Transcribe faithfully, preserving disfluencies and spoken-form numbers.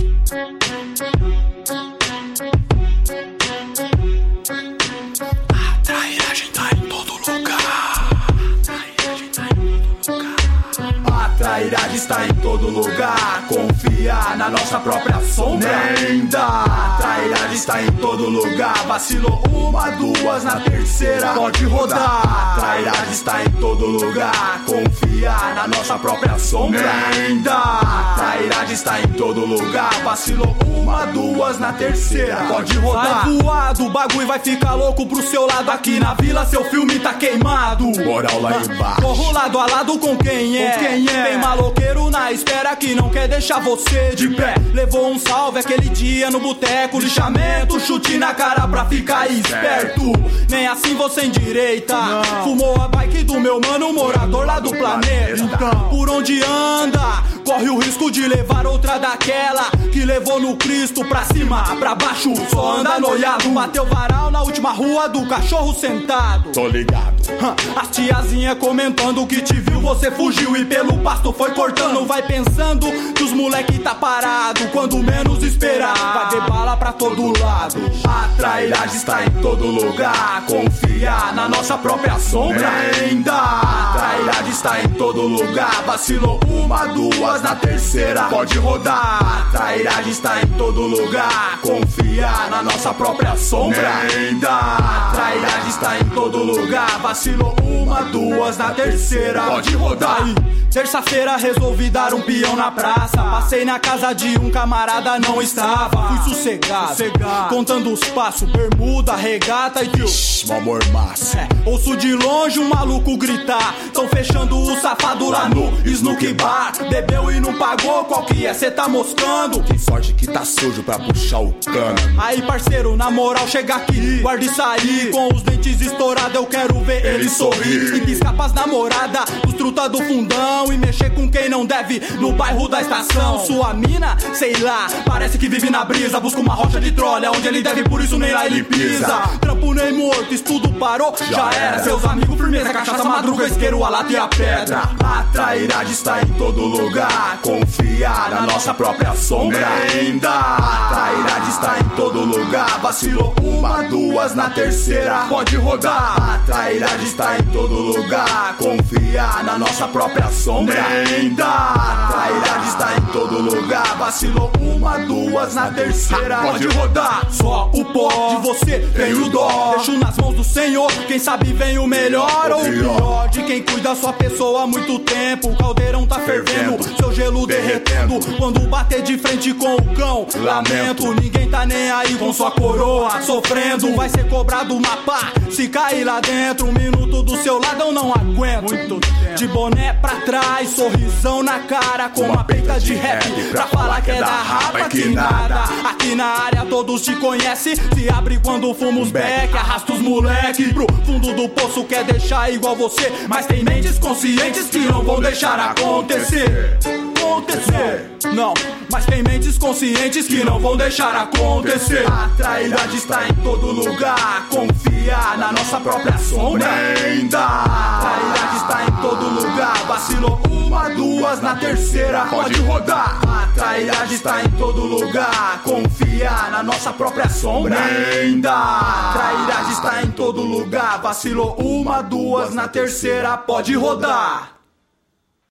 A trairagem tá em todo lugar. A trairagem está em todo lugar. Confia na nossa própria sombra. Nem dá. A trairagem está em todo lugar. Vacilou uma, duas, na terceira pode rodar. A trairagem está em todo lugar. Confia na nossa própria sombra. Nem dá. A trairagem está em todo lugar. Vacilou uma, duas, na terceira pode rodar. Vai voado, o bagulho vai ficar louco pro seu lado. Aqui na vila seu filme tá queimado. Moral lá embaixo. Corro lado a lado com quem é, com quem é. Tem maloqueiro na espera que não quer deixar você de pé. Levou um salve aquele dia no boteco. Lixamento, chute na cara pra ficar esperto. Nem assim você endireita. Não. Fumou a bike do meu mano, morador lá do planeta. Então, por onde anda, corre o risco de levar outra daquela que levou no Cristo pra cima, pra baixo. Só anda noiado. Bateu varal na última rua do cachorro sentado. Tô ligado. As tiazinha comentando que te viu, você fugiu e pelo pasto foi cortando. Vai pensando que os moleque tá parado quando menos esperar. Vai ver bala pra todo lado. A trairagem está em todo lugar. Confia na nossa própria sombra. Ainda. A trairagem está em todo lugar. Vacilou uma, duas, na terceira pode rodar. A trairagem está em todo lugar. Confia na nossa própria sombra. Ainda. A trairagem está em todo lugar. Vacilou uma, duas, na terceira pode rodar. Terça-feira resolvi dar um peão na praça. Passei na casa de um camarada, não estava. Fui sossegado, sossegado. Contando os passos, bermuda, regata e tio. Shhh, amor massa. É, ouço de longe um maluco gritar. Tão fechando o safado lá no Snook Bar. Bebeu e não pagou, qual que é? Cê tá moscando? Tem sorte que tá sujo pra puxar o cano. Aí parceiro, na moral chega aqui, guarda e sair. Com os dentes estourados eu quero ver ele, ele sorrir. E piscar pras namorada, os truta do fundão. E mexer com quem não deve no bairro da estação. Sua mina, sei lá, parece que vive na brisa. Busca uma rocha de trolha onde ele deve, por isso nem lá ele pisa. Trampo nem morto, estudo parou, já, já era. era Seus amigos firmeza, cachaça, madruga, isqueiro, a lata e a pedra. A trairagem está em todo lugar. Confia na nossa própria sombra. Ainda. A trairagem está em todo lugar. Vacilou uma, duas, na terceira pode rodar. A trairagem está em todo lugar. Confia na nossa própria sombra. Ainda. A trairagem está em todo lugar. Vacilou uma, duas, na terceira pode rodar. Só o pó de você tem o dó. Deixo nas mãos do Senhor, quem sabe vem o melhor ou o pior de quem cuida sua pessoa há muito tempo. O caldeirão tá fervendo, seu gelo derretendo. Quando bater de frente com o cão, lamento. Ninguém tá nem aí com sua coroa sofrendo. Vai ser cobrado uma pá, se cair lá dentro. Um minuto do seu lado eu não aguento. Muito tempo. De boné pra trás, sorrisão na cara, com uma peita de rap pra falar que é da rapa que nada. Aqui na área todos te conhecem. Se abre quando fuma os beck, arrasta os moleque pro fundo do poço, quer deixar igual você. Mas tem mentes conscientes que não vão deixar acontecer. Acontecer. Não, mas tem mentes conscientes que não vão deixar acontecer. A trairagem está em todo lugar. Confia na nossa própria sombra. Ainda. A trairagem está em todo lugar. Vacilou uma, duas, na terceira pode rodar. A trairagem está em todo lugar. Confia na nossa própria sombra. Ainda. A trairagem está em todo lugar. Vacilou uma, duas, na terceira pode rodar.